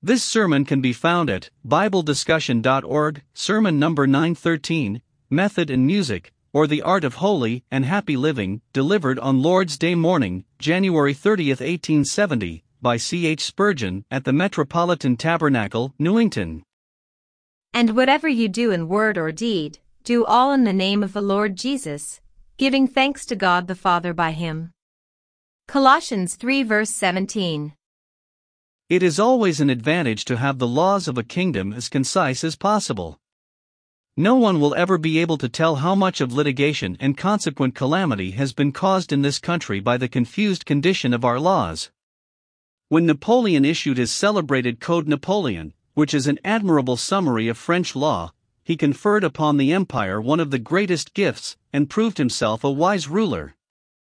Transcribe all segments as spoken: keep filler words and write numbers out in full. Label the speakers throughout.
Speaker 1: This sermon can be found at bible discussion dot org, sermon number nine thirteen, Method and Music, or The Art of Holy and Happy Living, delivered on Lord's Day morning, January thirtieth, eighteen seventy, by C H Spurgeon, at the Metropolitan Tabernacle, Newington.
Speaker 2: And whatever you do in word or deed, do all in the name of the Lord Jesus, giving thanks to God the Father by him. Colossians three verse seventeen.
Speaker 1: It is always an advantage to have the laws of a kingdom as concise as possible. No one will ever be able to tell how much of litigation and consequent calamity has been caused in this country by the confused condition of our laws. When Napoleon issued his celebrated Code Napoleon, which is an admirable summary of French law, he conferred upon the empire one of the greatest gifts, and proved himself a wise ruler.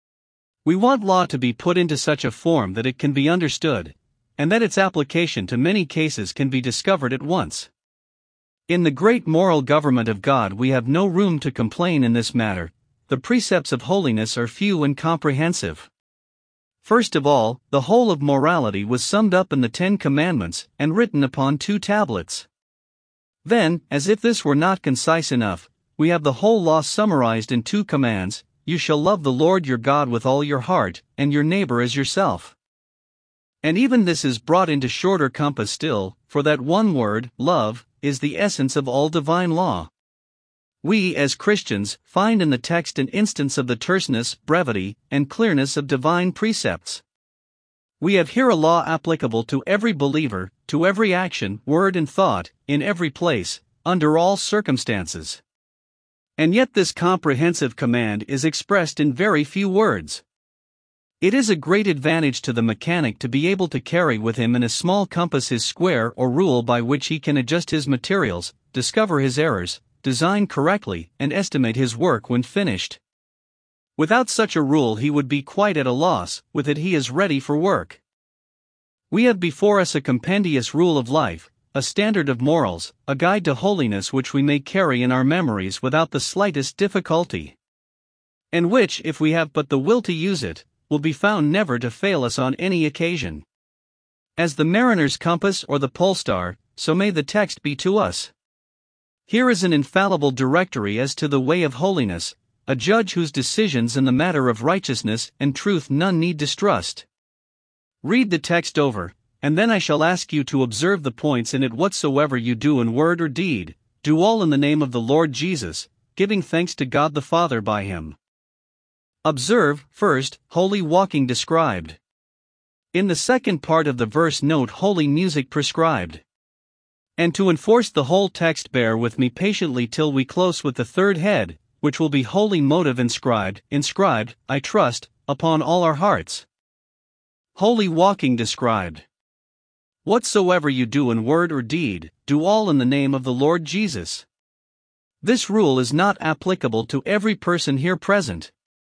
Speaker 1: We want law to be put into such a form that it can be understood, and that its application to many cases can be discovered at once. In the great moral government of God we have no room to complain in this matter. The precepts of holiness are few and comprehensive. First of all, the whole of morality was summed up in the Ten Commandments and written upon two tablets. Then, as if this were not concise enough, we have the whole law summarized in two commands: you shall love the Lord your God with all your heart, and your neighbor as yourself. And even this is brought into shorter compass still, for that one word, love, is the essence of all divine law. We, as Christians, find in the text an instance of the terseness, brevity, and clearness of divine precepts. We have here a law applicable to every believer, to every action, word and thought, in every place, under all circumstances. And yet this comprehensive command is expressed in very few words. It is a great advantage to the mechanic to be able to carry with him in a small compass his square or rule by which he can adjust his materials, discover his errors, design correctly, and estimate his work when finished. Without such a rule he would be quite at a loss; with it he is ready for work. We have before us a compendious rule of life, a standard of morals, a guide to holiness which we may carry in our memories without the slightest difficulty, and which, if we have but the will to use it, will be found never to fail us on any occasion. As the mariner's compass or the pole star, so may the text be to us. Here is an infallible directory as to the way of holiness, a judge whose decisions in the matter of righteousness and truth none need distrust. Read the text over, and then I shall ask you to observe the points in it. Whatsoever you do in word or deed, do all in the name of the Lord Jesus, giving thanks to God the Father by him. Observe, first, holy walking described. In the second part of the verse note holy music prescribed. And to enforce the whole text, bear with me patiently till we close with the third head, which will be holy motive inscribed, inscribed, I trust, upon all our hearts. Holy walking described. Whatsoever you do in word or deed, do all in the name of the Lord Jesus. This rule is not applicable to every person here present.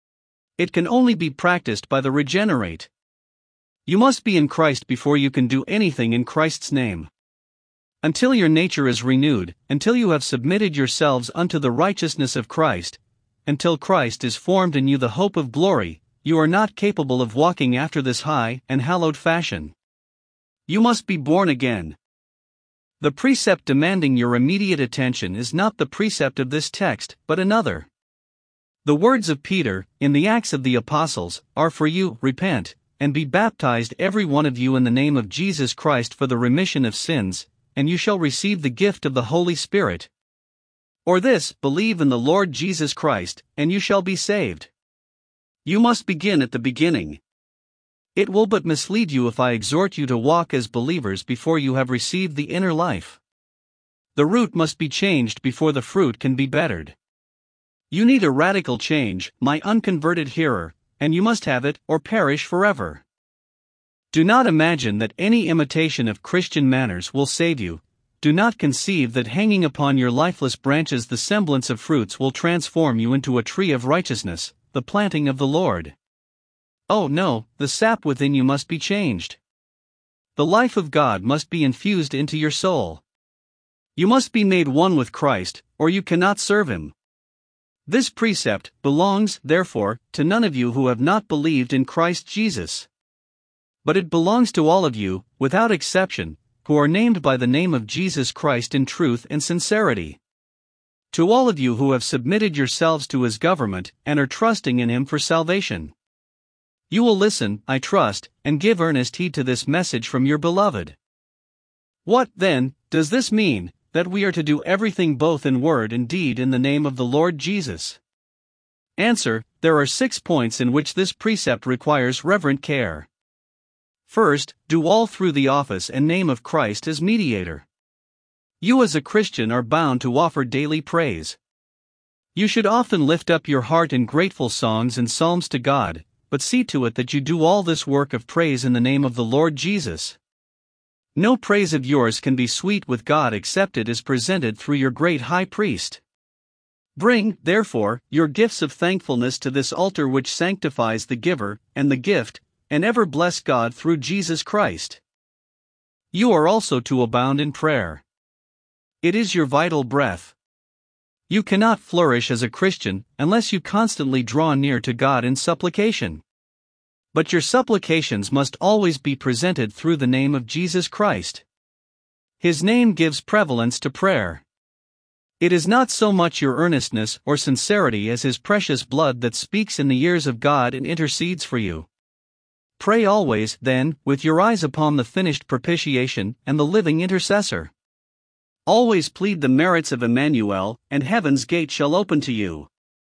Speaker 1: It can only be practiced by the regenerate. You must be in Christ before you can do anything in Christ's name. Until your nature is renewed, until you have submitted yourselves unto the righteousness of Christ, until Christ is formed in you the hope of glory, you are not capable of walking after this high and hallowed fashion. You must be born again. The precept demanding your immediate attention is not the precept of this text, but another. The words of Peter, in the Acts of the Apostles, are for you: repent, and be baptized every one of you in the name of Jesus Christ for the remission of sins, and you shall receive the gift of the Holy Spirit. Or this, believe in the Lord Jesus Christ, and you shall be saved. You must begin at the beginning. It will but mislead you if I exhort you to walk as believers before you have received the inner life. The root must be changed before the fruit can be bettered. You need a radical change, my unconverted hearer, and you must have it, or perish forever. Do not imagine that any imitation of Christian manners will save you. Do not conceive that hanging upon your lifeless branches the semblance of fruits will transform you into a tree of righteousness, the planting of the Lord. Oh no, the sap within you must be changed. The life of God must be infused into your soul. You must be made one with Christ, or you cannot serve him. This precept belongs, therefore, to none of you who have not believed in Christ Jesus. But it belongs to all of you, without exception, who are named by the name of Jesus Christ in truth and sincerity. To all of you who have submitted yourselves to his government and are trusting in him for salvation. You will listen, I trust, and give earnest heed to this message from your beloved. What, then, does this mean? That we are to do everything both in word and deed in the name of the Lord Jesus? Answer: there are six points in which this precept requires reverent care. First, do all through the office and name of Christ as mediator. You as a Christian are bound to offer daily praise. You should often lift up your heart in grateful songs and psalms to God, but see to it that you do all this work of praise in the name of the Lord Jesus. No praise of yours can be sweet with God except it is presented through your great high priest. Bring, therefore, your gifts of thankfulness to this altar which sanctifies the giver and the gift, and ever bless God through Jesus Christ. You are also to abound in prayer. It is your vital breath. You cannot flourish as a Christian unless you constantly draw near to God in supplication. But your supplications must always be presented through the name of Jesus Christ. His name gives prevalence to prayer. It is not so much your earnestness or sincerity as his precious blood that speaks in the ears of God and intercedes for you. Pray always, then, with your eyes upon the finished propitiation and the living intercessor. Always plead the merits of Emmanuel, and heaven's gate shall open to you.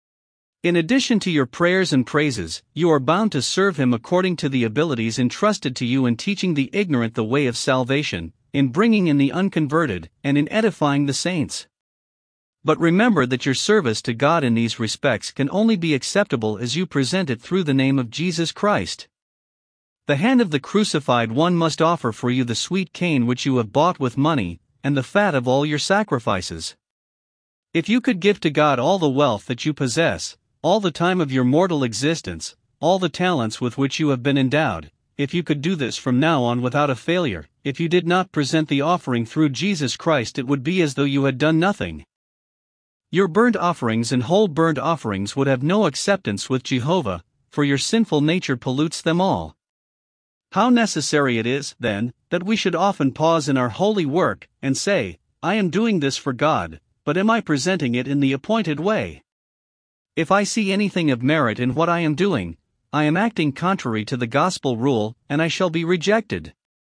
Speaker 1: In addition to your prayers and praises, you are bound to serve him according to the abilities entrusted to you in teaching the ignorant the way of salvation, in bringing in the unconverted, and in edifying the saints. But remember that your service to God in these respects can only be acceptable as you present it through the name of Jesus Christ. The hand of the crucified one must offer for you the sweet cane which you have bought with money, and the fat of all your sacrifices. If you could give to God all the wealth that you possess, all the time of your mortal existence, all the talents with which you have been endowed, if you could do this from now on without a failure, if you did not present the offering through Jesus Christ, it would be as though you had done nothing. Your burnt offerings and whole burnt offerings would have no acceptance with Jehovah, for your sinful nature pollutes them all. How necessary it is, then, that we should often pause in our holy work, and say, I am doing this for God, but am I presenting it in the appointed way? If I see anything of merit in what I am doing, I am acting contrary to the gospel rule, and I shall be rejected.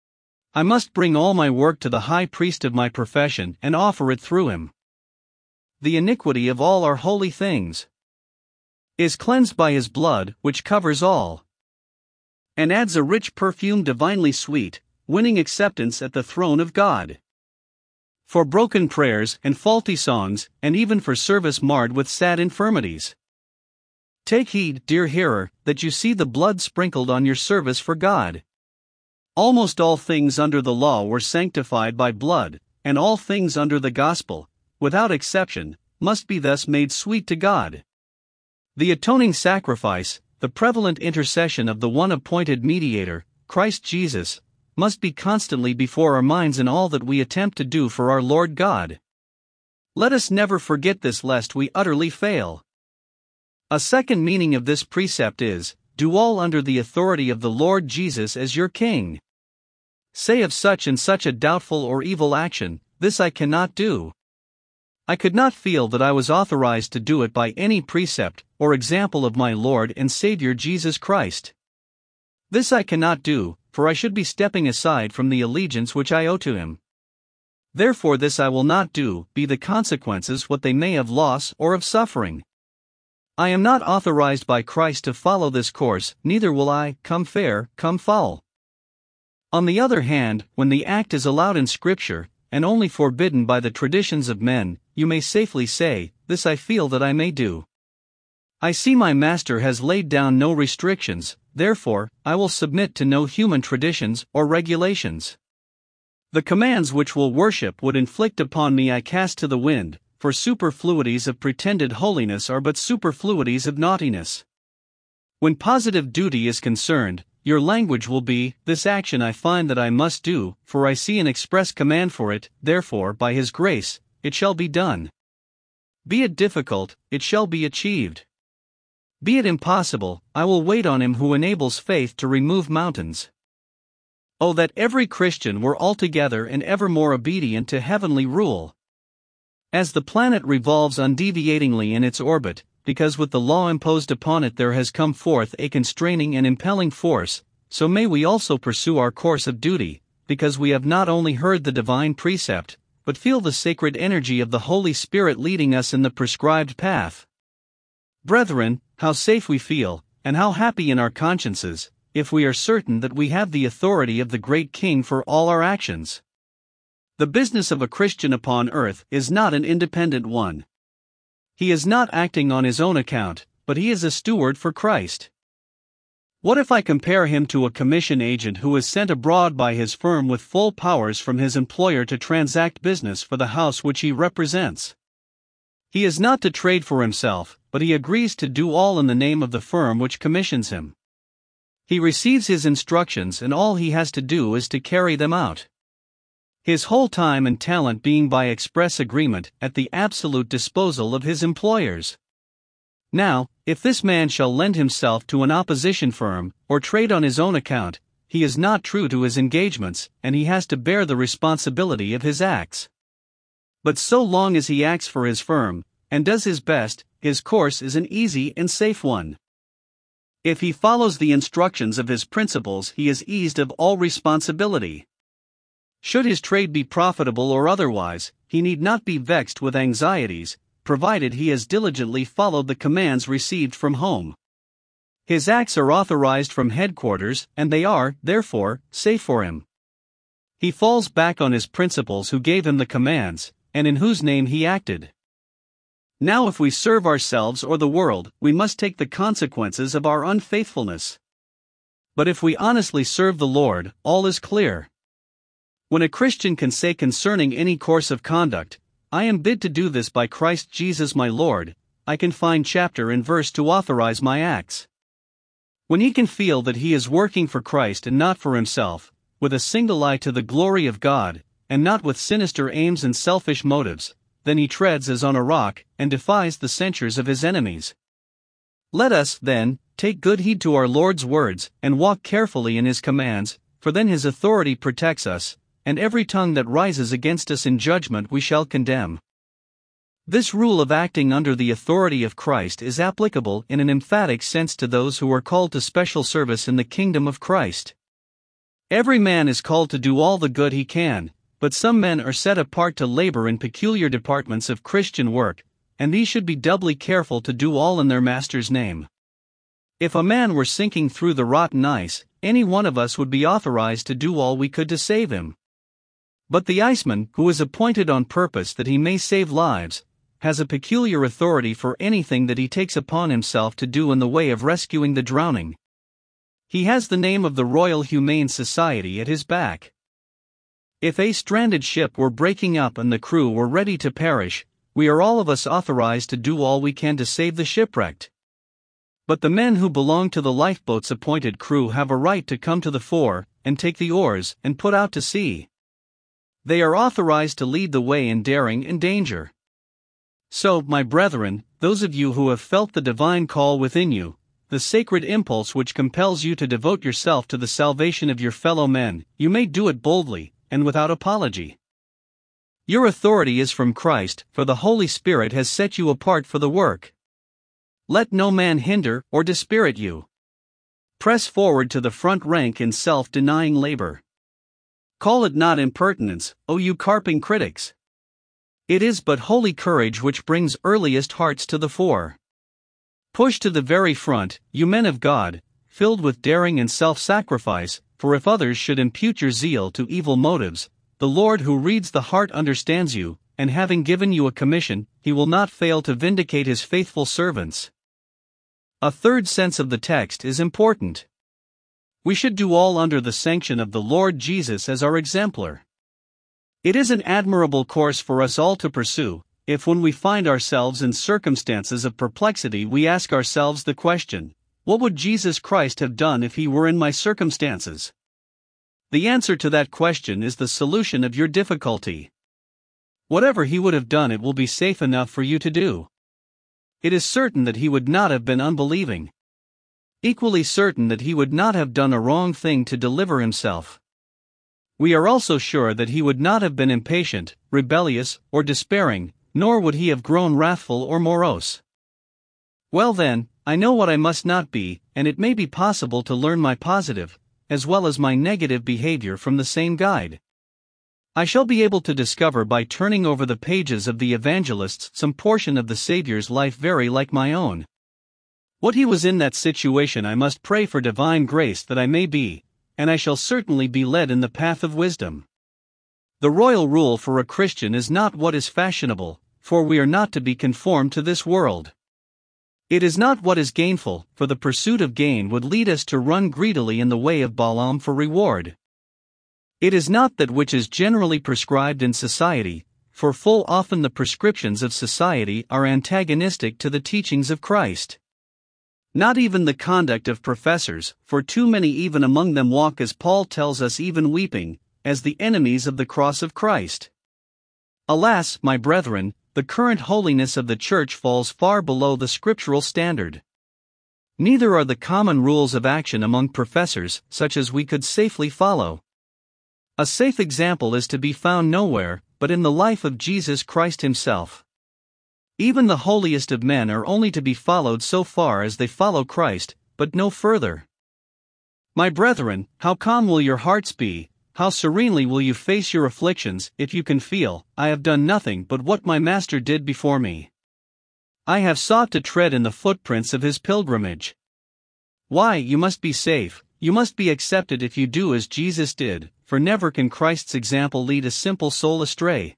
Speaker 1: I must bring all my work to the high priest of my profession and offer it through him. The iniquity of all our holy things is cleansed by his blood, which covers all, and adds a rich perfume divinely sweet, winning acceptance at the throne of God. For broken prayers and faulty songs, and even for service marred with sad infirmities. Take heed, dear hearer, that you see the blood sprinkled on your service for God. Almost all things under the law were sanctified by blood, and all things under the gospel, without exception, must be thus made sweet to God. The atoning sacrifice, the prevalent intercession of the one appointed mediator, Christ Jesus, must be constantly before our minds in all that we attempt to do for our Lord God. Let us never forget this lest we utterly fail. A second meaning of this precept is, do all under the authority of the Lord Jesus as your King. Say of such and such a doubtful or evil action, this I cannot do. I could not feel that I was authorized to do it by any precept or example of my Lord and Savior Jesus Christ. This I cannot do, for I should be stepping aside from the allegiance which I owe to him. Therefore this I will not do, be the consequences what they may of loss or of suffering. I am not authorized by Christ to follow this course, neither will I, come fair, come foul. On the other hand, when the act is allowed in Scripture, and only forbidden by the traditions of men, you may safely say, this I feel that I may do. I see my Master has laid down no restrictions, therefore, I will submit to no human traditions or regulations. The commands which will worship would inflict upon me I cast to the wind, for superfluities of pretended holiness are but superfluities of naughtiness. When positive duty is concerned, your language will be, this action I find that I must do, for I see an express command for it, therefore, by his grace, it shall be done. Be it difficult, it shall be achieved. Be it impossible, I will wait on him who enables faith to remove mountains. Oh, that every Christian were altogether and ever more obedient to heavenly rule. As the planet revolves undeviatingly in its orbit, because with the law imposed upon it there has come forth a constraining and impelling force, so may we also pursue our course of duty, because we have not only heard the divine precept, but feel the sacred energy of the Holy Spirit leading us in the prescribed path. Brethren, how safe we feel, and how happy in our consciences, if we are certain that we have the authority of the great King for all our actions. The business of a Christian upon earth is not an independent one. He is not acting on his own account, but he is a steward for Christ. What if I compare him to a commission agent who is sent abroad by his firm with full powers from his employer to transact business for the house which he represents? He is not to trade for himself, but he agrees to do all in the name of the firm which commissions him. He receives his instructions and all he has to do is to carry them out. His whole time and talent being by express agreement at the absolute disposal of his employers. Now, if this man shall lend himself to an opposition firm, or trade on his own account, he is not true to his engagements, and he has to bear the responsibility of his acts. But so long as he acts for his firm, and does his best, his course is an easy and safe one. If he follows the instructions of his principles, he is eased of all responsibility. Should his trade be profitable or otherwise, he need not be vexed with anxieties, provided he has diligently followed the commands received from home. His acts are authorized from headquarters, and they are, therefore, safe for him. He falls back on his principals who gave him the commands, and in whose name he acted. Now if we serve ourselves or the world, we must take the consequences of our unfaithfulness. But if we honestly serve the Lord, all is clear. When a Christian can say concerning any course of conduct, I am bid to do this by Christ Jesus my Lord, I can find chapter and verse to authorize my acts. When he can feel that he is working for Christ and not for himself, with a single eye to the glory of God, and not with sinister aims and selfish motives, then he treads as on a rock, and defies the censures of his enemies. Let us, then, take good heed to our Lord's words, and walk carefully in his commands, for then his authority protects us, and every tongue that rises against us in judgment we shall condemn. This rule of acting under the authority of Christ is applicable in an emphatic sense to those who are called to special service in the kingdom of Christ. Every man is called to do all the good he can, but some men are set apart to labor in peculiar departments of Christian work, and these should be doubly careful to do all in their master's name. If a man were sinking through the rotten ice, any one of us would be authorized to do all we could to save him. But the iceman, who is appointed on purpose that he may save lives, has a peculiar authority for anything that he takes upon himself to do in the way of rescuing the drowning. He has the name of the Royal Humane Society at his back. If a stranded ship were breaking up and the crew were ready to perish, we are all of us authorized to do all we can to save the shipwrecked. But the men who belong to the lifeboat's appointed crew have a right to come to the fore, and take the oars, and put out to sea. They are authorized to lead the way in daring and danger. So, my brethren, those of you who have felt the divine call within you, the sacred impulse which compels you to devote yourself to the salvation of your fellow men, you may do it boldly, and without apology. Your authority is from Christ, for the Holy Spirit has set you apart for the work. Let no man hinder or dispirit you. Press forward to the front rank in self-denying labor. Call it not impertinence, O you carping critics. It is but holy courage which brings earliest hearts to the fore. Push to the very front, you men of God, filled with daring and self-sacrifice, for if others should impute your zeal to evil motives, the Lord who reads the heart understands you, and having given you a commission, he will not fail to vindicate his faithful servants. A third sense of the text is important. We should do all under the sanction of the Lord Jesus as our exemplar. It is an admirable course for us all to pursue, if when we find ourselves in circumstances of perplexity we ask ourselves the question, what would Jesus Christ have done if he were in my circumstances? The answer to that question is the solution of your difficulty. Whatever he would have done, it will be safe enough for you to do. It is certain that he would not have been unbelieving. Equally certain that he would not have done a wrong thing to deliver himself. We are also sure that he would not have been impatient, rebellious, or despairing, nor would he have grown wrathful or morose. Well then, I know what I must not be, and it may be possible to learn my positive, as well as my negative behavior from the same guide. I shall be able to discover by turning over the pages of the evangelists some portion of the Saviour's life very like my own. What he was in that situation I must pray for divine grace that I may be, and I shall certainly be led in the path of wisdom. The royal rule for a Christian is not what is fashionable, for we are not to be conformed to this world. It is not what is gainful, for the pursuit of gain would lead us to run greedily in the way of Balaam for reward. It is not that which is generally prescribed in society, for full often the prescriptions of society are antagonistic to the teachings of Christ. Not even the conduct of professors, for too many even among them walk, as Paul tells us, even weeping, as the enemies of the cross of Christ. Alas, my brethren, the current holiness of the Church falls far below the scriptural standard. Neither are the common rules of action among professors such as we could safely follow. A safe example is to be found nowhere but in the life of Jesus Christ himself. Even the holiest of men are only to be followed so far as they follow Christ, but no further. My brethren, how calm will your hearts be, how serenely will you face your afflictions, if you can feel, I have done nothing but what my Master did before me. I have sought to tread in the footprints of his pilgrimage. Why, you must be safe, you must be accepted if you do as Jesus did, for never can Christ's example lead a simple soul astray.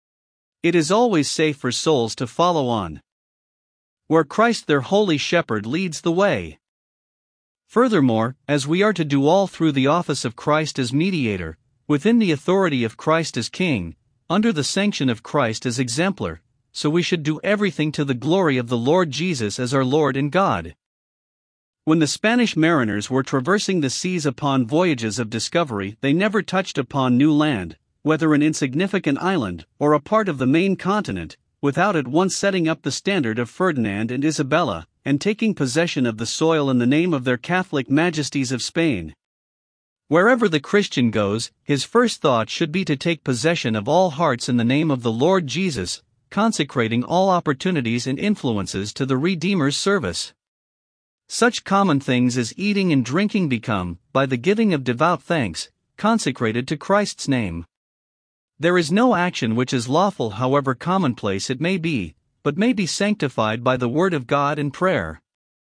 Speaker 1: It is always safe for souls to follow on where Christ their holy shepherd leads the way. Furthermore, as we are to do all through the office of Christ as mediator, within the authority of Christ as King, under the sanction of Christ as exemplar, so we should do everything to the glory of the Lord Jesus as our Lord and God. When the Spanish mariners were traversing the seas upon voyages of discovery, they never touched upon new land, whether an insignificant island or a part of the main continent, without at once setting up the standard of Ferdinand and Isabella, and taking possession of the soil in the name of their Catholic Majesties of Spain. Wherever the Christian goes, his first thought should be to take possession of all hearts in the name of the Lord Jesus, consecrating all opportunities and influences to the Redeemer's service. Such common things as eating and drinking become, by the giving of devout thanks, consecrated to Christ's name. There is no action which is lawful, however commonplace it may be, but may be sanctified by the word of God and prayer.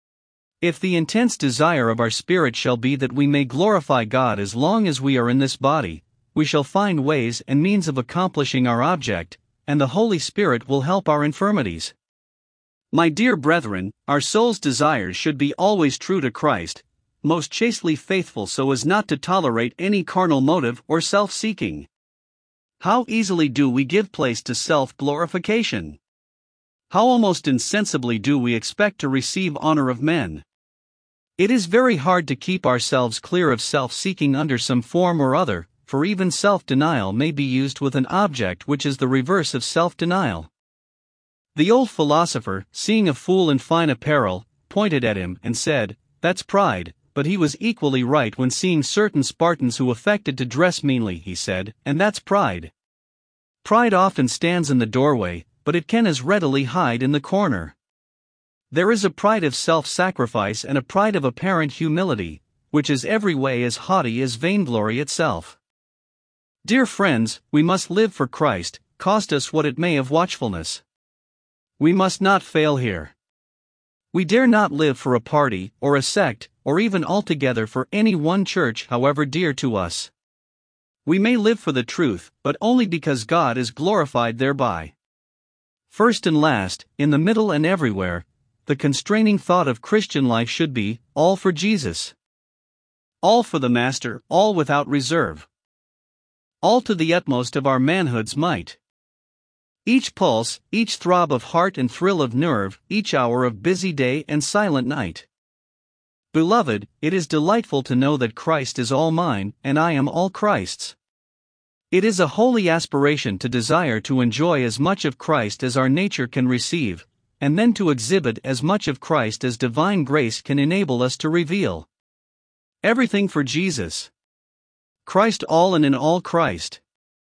Speaker 1: If the intense desire of our spirit shall be that we may glorify God as long as we are in this body, we shall find ways and means of accomplishing our object, and the Holy Spirit will help our infirmities. My dear brethren, our soul's desires should be always true to Christ, most chastely faithful so as not to tolerate any carnal motive or self-seeking. How easily do we give place to self-glorification! How almost insensibly do we expect to receive honor of men! It is very hard to keep ourselves clear of self-seeking under some form or other, for even self-denial may be used with an object which is the reverse of self-denial. The old philosopher, seeing a fool in fine apparel, pointed at him and said, "That's pride," but he was equally right when seeing certain Spartans who affected to dress meanly, he said, "And that's pride." Pride often stands in the doorway, but it can as readily hide in the corner. There is a pride of self-sacrifice and a pride of apparent humility, which is every way as haughty as vainglory itself. Dear friends, we must live for Christ, cost us what it may of watchfulness. We must not fail here. We dare not live for a party, or a sect, or even altogether for any one church however dear to us. We may live for the truth, but only because God is glorified thereby. First and last, in the middle and everywhere, the constraining thought of Christian life should be, all for Jesus. All for the Master, all without reserve. All to the utmost of our manhood's might. Each pulse, each throb of heart and thrill of nerve, each hour of busy day and silent night. Beloved, it is delightful to know that Christ is all mine, and I am all Christ's. It is a holy aspiration to desire to enjoy as much of Christ as our nature can receive, and then to exhibit as much of Christ as divine grace can enable us to reveal. Everything for Jesus. Christ all and in all Christ.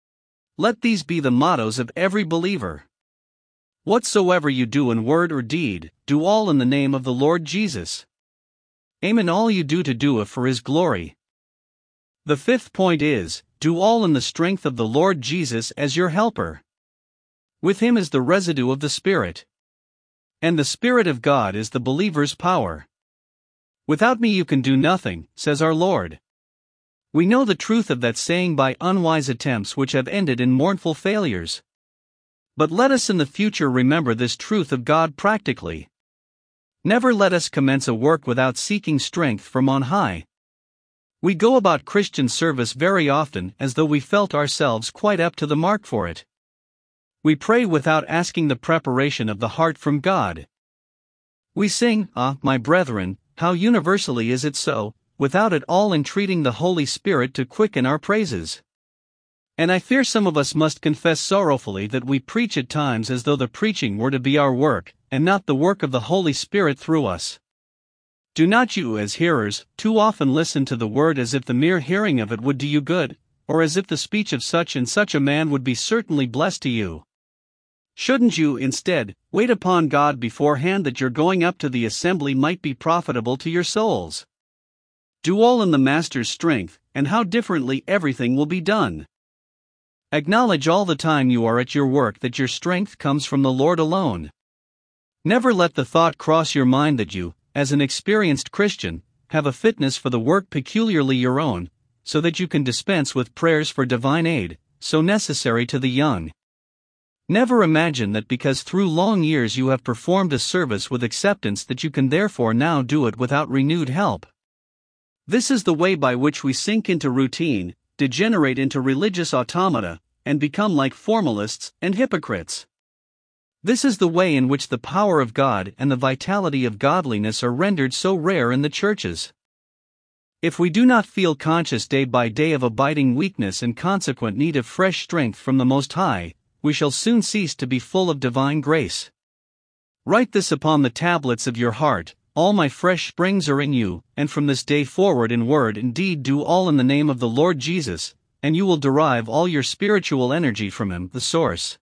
Speaker 1: Let these be the mottos of every believer. Whatsoever you do in word or deed, do all in the name of the Lord Jesus. Aim in all you do to do it for His glory. The fifth point is, do all in the strength of the Lord Jesus as your helper. With Him is the residue of the Spirit. And the Spirit of God is the believer's power. Without me you can do nothing, says our Lord. We know the truth of that saying by unwise attempts which have ended in mournful failures. But let us in the future remember this truth of God practically. Never let us commence a work without seeking strength from on high. We go about Christian service very often as though we felt ourselves quite up to the mark for it. We pray without asking the preparation of the heart from God. We sing, "Ah, my brethren, how universally is it so," without at all entreating the Holy Spirit to quicken our praises. And I fear some of us must confess sorrowfully that we preach at times as though the preaching were to be our work, and not the work of the Holy Spirit through us. Do not you, as hearers, too often listen to the word as if the mere hearing of it would do you good, or as if the speech of such and such a man would be certainly blessed to you? Shouldn't you, instead, wait upon God beforehand that your going up to the assembly might be profitable to your souls? Do all in the Master's strength, and how differently everything will be done. Acknowledge all the time you are at your work that your strength comes from the Lord alone. Never let the thought cross your mind that you, as an experienced Christian, have a fitness for the work peculiarly your own, so that you can dispense with prayers for divine aid, so necessary to the young. Never imagine that because through long years you have performed a service with acceptance that you can therefore now do it without renewed help. This is the way by which we sink into routine, degenerate into religious automata, and become like formalists and hypocrites. This is the way in which the power of God and the vitality of godliness are rendered so rare in the churches. If we do not feel conscious day by day of abiding weakness and consequent need of fresh strength from the Most High, we shall soon cease to be full of divine grace. Write this upon the tablets of your heart: all my fresh springs are in you, and from this day forward in word and deed do all in the name of the Lord Jesus, and you will derive all your spiritual energy from Him, the source.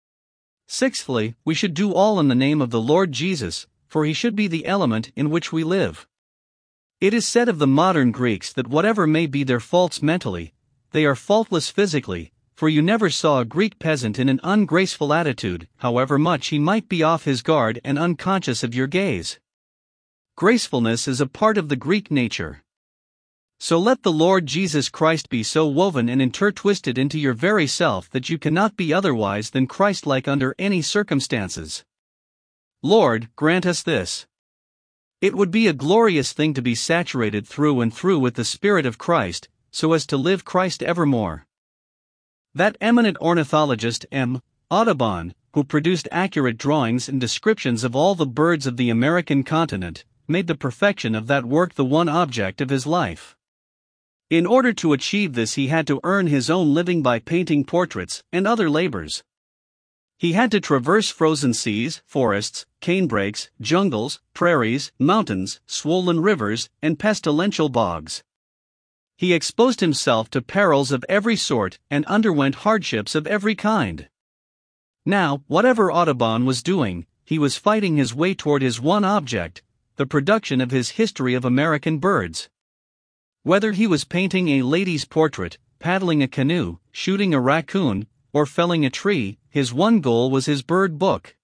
Speaker 1: Sixthly, we should do all in the name of the Lord Jesus, for He should be the element in which we live. It is said of the modern Greeks that whatever may be their faults mentally, they are faultless physically, for you never saw a Greek peasant in an ungraceful attitude, however much he might be off his guard and unconscious of your gaze. Gracefulness is a part of the Greek nature. So let the Lord Jesus Christ be so woven and intertwisted into your very self that you cannot be otherwise than Christ-like under any circumstances. Lord, grant us this. It would be a glorious thing to be saturated through and through with the Spirit of Christ, so as to live Christ evermore. That eminent ornithologist M. Audubon, who produced accurate drawings and descriptions of all the birds of the American continent, made the perfection of that work the one object of his life. In order to achieve this he had to earn his own living by painting portraits and other labors. He had to traverse frozen seas, forests, canebrakes, jungles, prairies, mountains, swollen rivers, and pestilential bogs. He exposed himself to perils of every sort and underwent hardships of every kind. Now, whatever Audubon was doing, he was fighting his way toward his one object, the production of his History of American Birds. Whether he was painting a lady's portrait, paddling a canoe, shooting a raccoon, or felling a tree, his one goal was his bird book.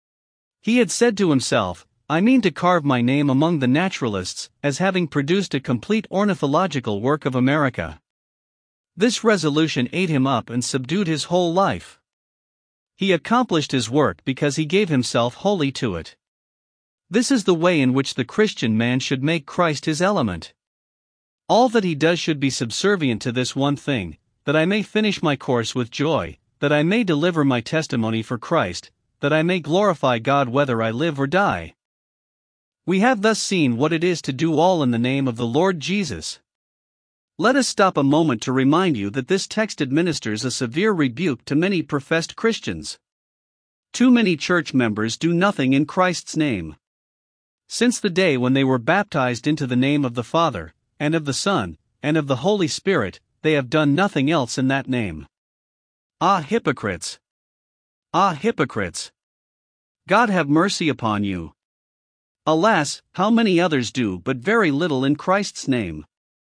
Speaker 1: He had said to himself, "I mean to carve my name among the naturalists as having produced a complete ornithological work of America." This resolution ate him up and subdued his whole life. He accomplished his work because he gave himself wholly to it. This is the way in which the Christian man should make Christ his element. All that he does should be subservient to this one thing: that I may finish my course with joy, that I may deliver my testimony for Christ, that I may glorify God whether I live or die. We have thus seen what it is to do all in the name of the Lord Jesus. Let us stop a moment to remind you that this text administers a severe rebuke to many professed Christians. Too many church members do nothing in Christ's name. Since the day when they were baptized into the name of the Father, and of the Son, and of the Holy Spirit, they have done nothing else in that name. Ah, hypocrites! Ah, hypocrites! God have mercy upon you. Alas, how many others do but very little in Christ's name.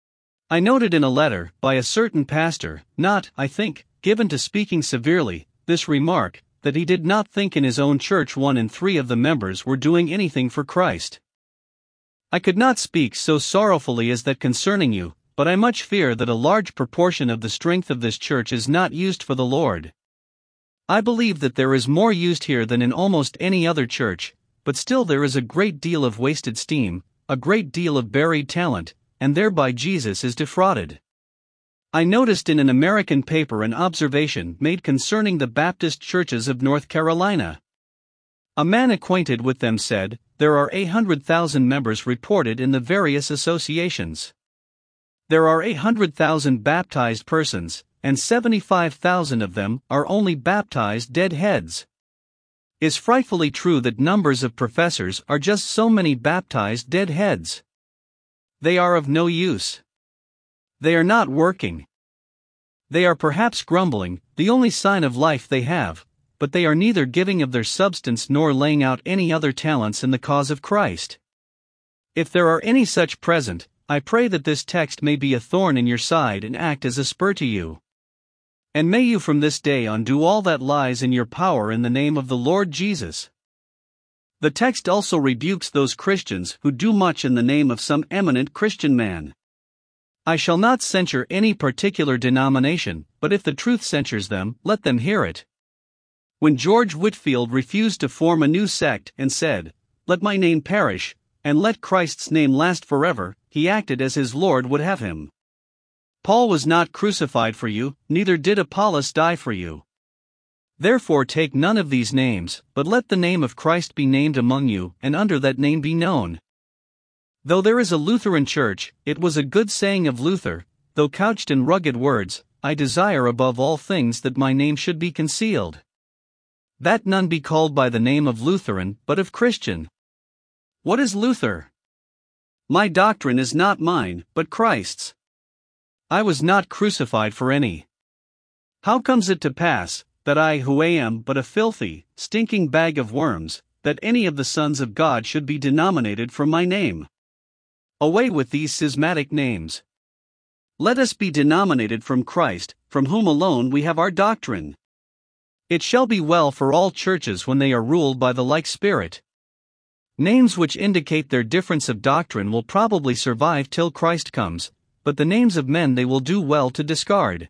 Speaker 1: I noted in a letter, by a certain pastor, not, I think, given to speaking severely, this remark, that he did not think in his own church one in three of the members were doing anything for Christ. I could not speak so sorrowfully as that concerning you, but I much fear that a large proportion of the strength of this church is not used for the Lord. I believe that there is more used here than in almost any other church, but still there is a great deal of wasted steam, a great deal of buried talent, and thereby Jesus is defrauded. I noticed in an American paper an observation made concerning the Baptist churches of North Carolina. A man acquainted with them said, there are eight hundred thousand members reported in the various associations. There are eight hundred thousand baptized persons, and seventy-five thousand of them are only baptized dead heads. It's frightfully true that numbers of professors are just so many baptized dead heads. They are of no use. They are not working. They are perhaps grumbling, the only sign of life they have, but they are neither giving of their substance nor laying out any other talents in the cause of Christ. If there are any such present, I pray that this text may be a thorn in your side and act as a spur to you. And may you from this day on do all that lies in your power in the name of the Lord Jesus. The text also rebukes those Christians who do much in the name of some eminent Christian man. I shall not censure any particular denomination, but if the truth censures them, let them hear it. When George Whitefield refused to form a new sect and said, "Let my name perish, and let Christ's name last forever," he acted as his Lord would have him. Paul was not crucified for you, neither did Apollos die for you. Therefore take none of these names, but let the name of Christ be named among you, and under that name be known. Though there is a Lutheran church, it was a good saying of Luther, though couched in rugged words, I desire above all things that my name should be concealed. That none be called by the name of Lutheran, but of Christian. What is Luther? My doctrine is not mine, but Christ's. I was not crucified for any. How comes it to pass, that I who am but a filthy, stinking bag of worms, that any of the sons of God should be denominated from my name? Away with these schismatic names. Let us be denominated from Christ, from whom alone we have our doctrine. It shall be well for all churches when they are ruled by the like spirit. Names which indicate their difference of doctrine will probably survive till Christ comes, but the names of men they will do well to discard.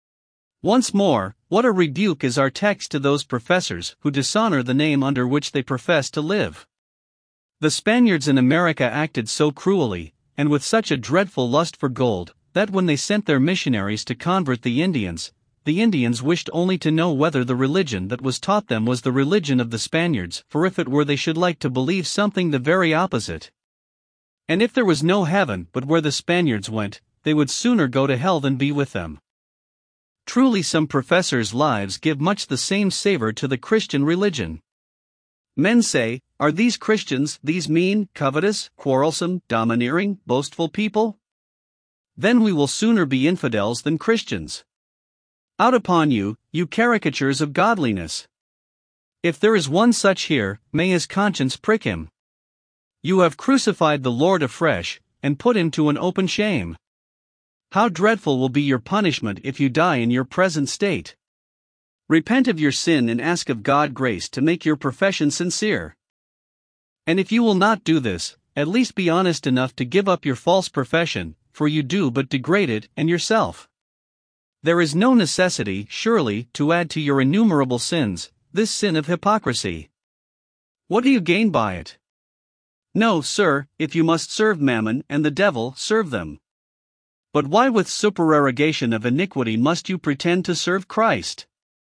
Speaker 1: Once more, what a rebuke is our text to those professors who dishonor the name under which they profess to live. The Spaniards in America acted so cruelly, and with such a dreadful lust for gold, that when they sent their missionaries to convert the Indians, the Indians wished only to know whether the religion that was taught them was the religion of the Spaniards, for if it were they should like to believe something the very opposite. And if there was no heaven but where the Spaniards went, they would sooner go to hell than be with them. Truly some professors' lives give much the same savor to the Christian religion. Men say, are these Christians, these mean, covetous, quarrelsome, domineering, boastful people? Then we will sooner be infidels than Christians. Out upon you, you caricatures of godliness! If there is one such here, may his conscience prick him. You have crucified the Lord afresh, and put him to an open shame. How dreadful will be your punishment if you die in your present state! Repent of your sin and ask of God grace to make your profession sincere. And if you will not do this, at least be honest enough to give up your false profession, for you do but degrade it and yourself. There is no necessity, surely, to add to your innumerable sins, this sin of hypocrisy. What do you gain by it? No, sir, if you must serve mammon and the devil, serve them. But why with supererogation of iniquity must you pretend to serve Christ?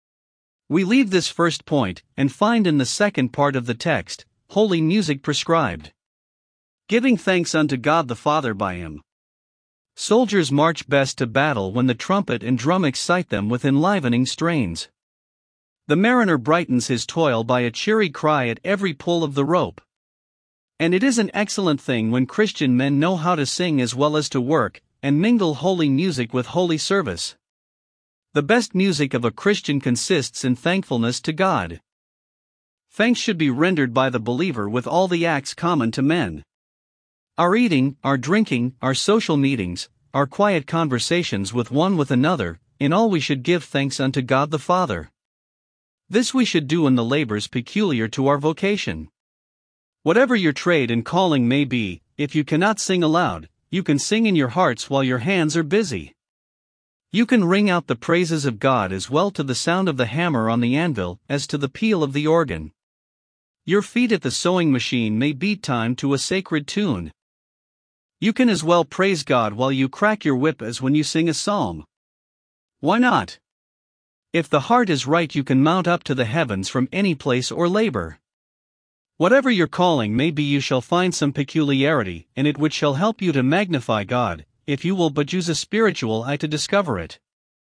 Speaker 1: We leave this first point, and find in the second part of the text, holy music prescribed. Giving thanks unto God the Father by him. Soldiers march best to battle when the trumpet and drum excite them with enlivening strains. The mariner brightens his toil by a cheery cry at every pull of the rope. And it is an excellent thing when Christian men know how to sing as well as to work, and mingle holy music with holy service. The best music of a Christian consists in thankfulness to God. Thanks should be rendered by the believer with all the acts common to men. Our eating, our drinking, our social meetings, our quiet conversations with one with another, in all we should give thanks unto God the Father. This we should do in the labors peculiar to our vocation. Whatever your trade and calling may be, if you cannot sing aloud, you can sing in your hearts while your hands are busy. You can ring out the praises of God as well to the sound of the hammer on the anvil as to the peal of the organ. Your feet at the sewing machine may beat time to a sacred tune. You can as well praise God while you crack your whip as when you sing a psalm. Why not? If the heart is right, you can mount up to the heavens from any place or labor. Whatever your calling may be, you shall find some peculiarity in it which shall help you to magnify God, if you will but use a spiritual eye to discover it.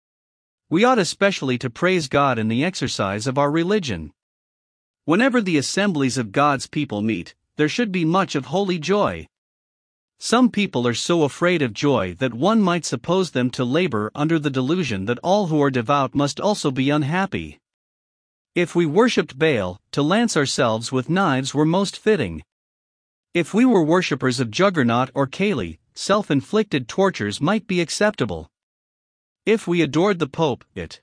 Speaker 1: We ought especially to praise God in the exercise of our religion. Whenever the assemblies of God's people meet, there should be much of holy joy. Some people are so afraid of joy that one might suppose them to labor under the delusion that all who are devout must also be unhappy. If we worshipped Baal, to lance ourselves with knives were most fitting. If we were worshippers of Juggernaut or Kali, self-inflicted tortures might be acceptable. If we adored the Pope, it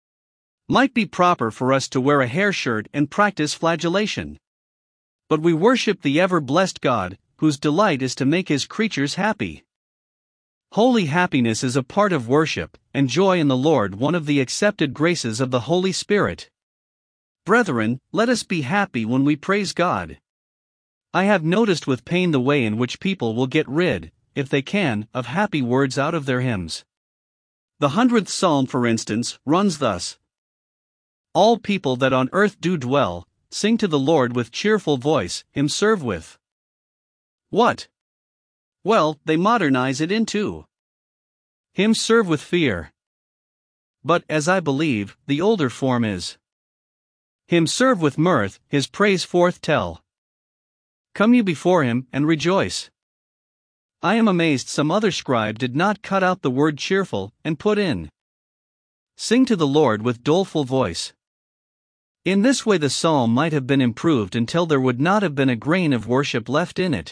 Speaker 1: might be proper for us to wear a hair shirt and practice flagellation. But we worship the ever-blessed God, whose delight is to make his creatures happy. Holy happiness is a part of worship, and joy in the Lord one of the accepted graces of the Holy Spirit. Brethren, let us be happy when we praise God. I have noticed with pain the way in which people will get rid, if they can, of happy words out of their hymns. The hundredth psalm, for instance, runs thus: All people that on earth do dwell, sing to the Lord with cheerful voice, him serve with. What? Well, they modernize it into him serve with fear. But, as I believe, the older form is him serve with mirth, his praise forth tell. Come ye before him, and rejoice. I am amazed some other scribe did not cut out the word cheerful, and put in sing to the Lord with doleful voice. In this way the psalm might have been improved until there would not have been a grain of worship left in it.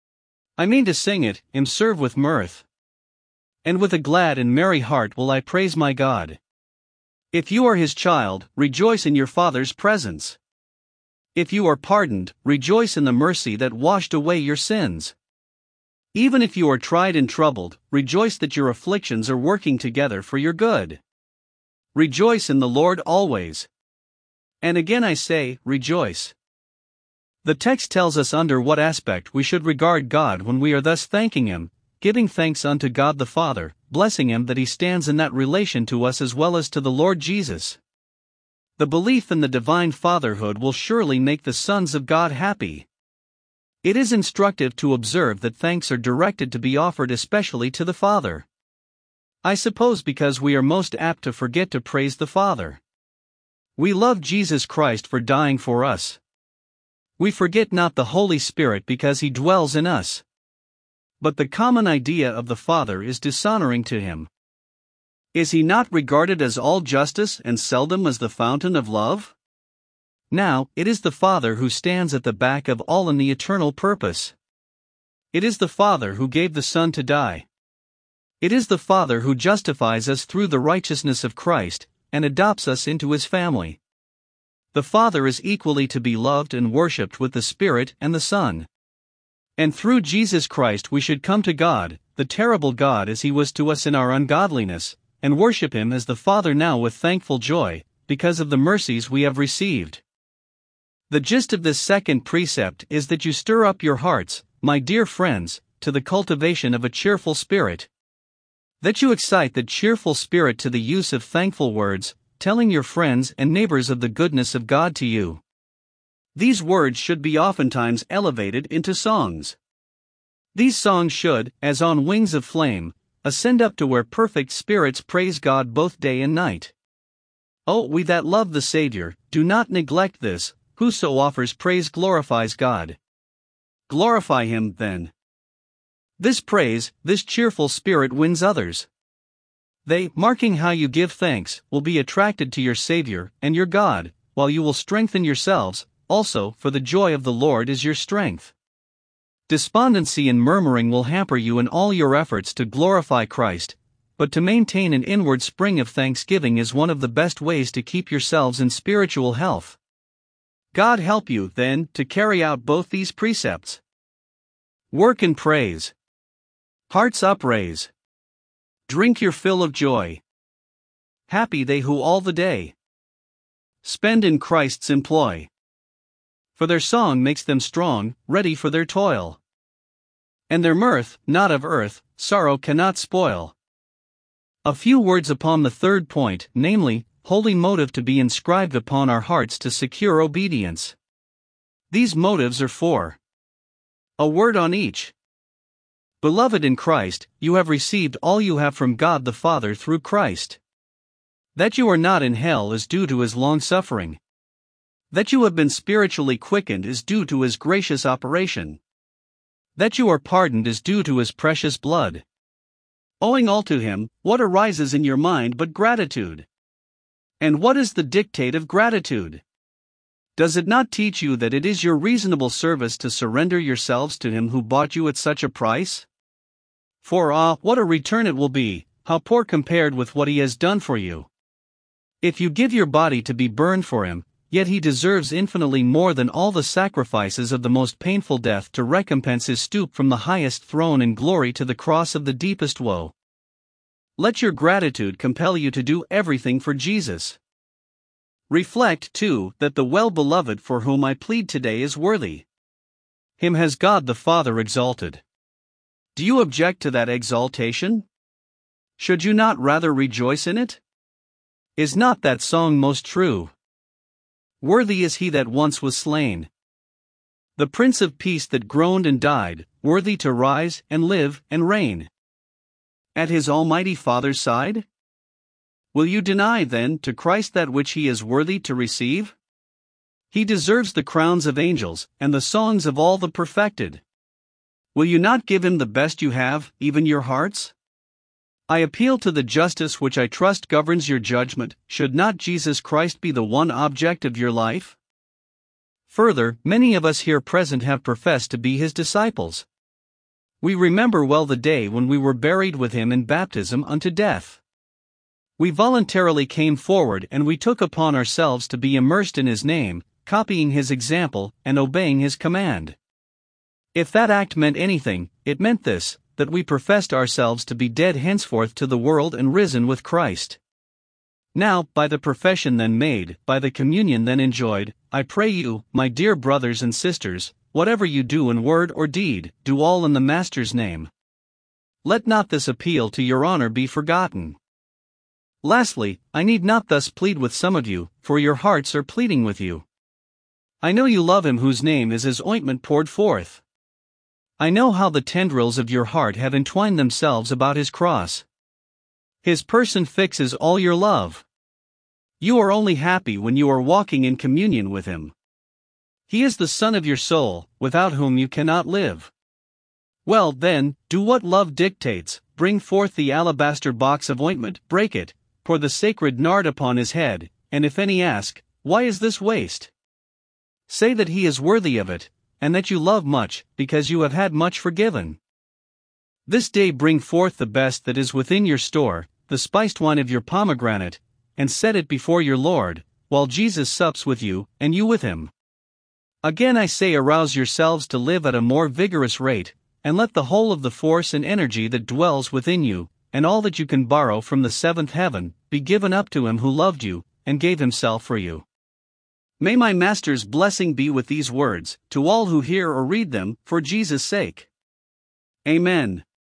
Speaker 1: I mean to sing it, him serve with mirth. And with a glad and merry heart will I praise my God. If you are his child, rejoice in your Father's presence. If you are pardoned, rejoice in the mercy that washed away your sins. Even if you are tried and troubled, rejoice that your afflictions are working together for your good. Rejoice in the Lord always. And again I say, rejoice. The text tells us under what aspect we should regard God when we are thus thanking him, giving thanks unto God the Father, blessing him that he stands in that relation to us as well as to the Lord Jesus. The belief in the divine fatherhood will surely make the sons of God happy. It is instructive to observe that thanks are directed to be offered especially to the Father. I suppose because we are most apt to forget to praise the Father. We love Jesus Christ for dying for us. We forget not the Holy Spirit because he dwells in us. But the common idea of the Father is dishonoring to him. Is he not regarded as all justice and seldom as the fountain of love? Now, it is the Father who stands at the back of all in the eternal purpose. It is the Father who gave the Son to die. It is the Father who justifies us through the righteousness of Christ, and adopts us into his family. The Father is equally to be loved and worshipped with the Spirit and the Son. And through Jesus Christ we should come to God, the terrible God as he was to us in our ungodliness, and worship him as the Father now with thankful joy, because of the mercies we have received. The gist of this second precept is that you stir up your hearts, my dear friends, to the cultivation of a cheerful spirit. That you excite the cheerful spirit to the use of thankful words, telling your friends and neighbors of the goodness of God to you. These words should be oftentimes elevated into songs. These songs should, as on wings of flame, ascend up to where perfect spirits praise God both day and night. Oh, we that love the Savior, do not neglect this. Whoso offers praise glorifies God. Glorify him, then. This praise, this cheerful spirit wins others. They, marking how you give thanks, will be attracted to your Savior and your God, while you will strengthen yourselves, also, for the joy of the Lord is your strength. Despondency and murmuring will hamper you in all your efforts to glorify Christ, but to maintain an inward spring of thanksgiving is one of the best ways to keep yourselves in spiritual health. God help you, then, to carry out both these precepts. Work in praise. Hearts upraise. Drink your fill of joy. Happy they who all the day spend in Christ's employ. For their song makes them strong, ready for their toil. And their mirth, not of earth, sorrow cannot spoil. A few words upon the third point, namely, holy motive to be inscribed upon our hearts to secure obedience. These motives are four. A word on each. Beloved in Christ, you have received all you have from God the Father through Christ. That you are not in hell is due to His long-suffering. That you have been spiritually quickened is due to His gracious operation. That you are pardoned is due to His precious blood. Owing all to Him, what arises in your mind but gratitude? And what is the dictate of gratitude? Does it not teach you that it is your reasonable service to surrender yourselves to Him who bought you at such a price? For ah, what a return it will be, how poor compared with what He has done for you. If you give your body to be burned for Him, yet He deserves infinitely more than all the sacrifices of the most painful death to recompense His stoop from the highest throne in glory to the cross of the deepest woe. Let your gratitude compel you to do everything for Jesus. Reflect, too, that the well-beloved for whom I plead today is worthy. Him has God the Father exalted. Do you object to that exaltation? Should you not rather rejoice in it? Is not that song most true? Worthy is He that once was slain. The Prince of Peace that groaned and died, worthy to rise and live and reign at His Almighty Father's side? Will you deny, then, to Christ that which He is worthy to receive? He deserves the crowns of angels, and the songs of all the perfected. Will you not give Him the best you have, even your hearts? I appeal to the justice which I trust governs your judgment. Should not Jesus Christ be the one object of your life? Further, many of us here present have professed to be His disciples. We remember well the day when we were buried with Him in baptism unto death. We voluntarily came forward and we took upon ourselves to be immersed in His name, copying His example and obeying His command. If that act meant anything, it meant this, that we professed ourselves to be dead henceforth to the world and risen with Christ. Now, by the profession then made, by the communion then enjoyed, I pray you, my dear brothers and sisters, whatever you do in word or deed, do all in the Master's name. Let not this appeal to your honor be forgotten. Lastly, I need not thus plead with some of you, for your hearts are pleading with you. I know you love Him whose name is as ointment poured forth. I know how the tendrils of your heart have entwined themselves about His cross. His person fixes all your love. You are only happy when you are walking in communion with Him. He is the Son of your soul, without whom you cannot live. Well, then, do what love dictates, bring forth the alabaster box of ointment, break it, pour the sacred nard upon His head, and if any ask, why is this waste? Say that He is worthy of it, and that you love much, because you have had much forgiven. This day bring forth the best that is within your store, the spiced wine of your pomegranate, and set it before your Lord, while Jesus sups with you, and you with Him. Again I say, arouse yourselves to live at a more vigorous rate, and let the whole of the force and energy that dwells within you, and all that you can borrow from the seventh heaven, be given up to Him who loved you, and gave Himself for you. May my Master's blessing be with these words, to all who hear or read them, for Jesus' sake. Amen.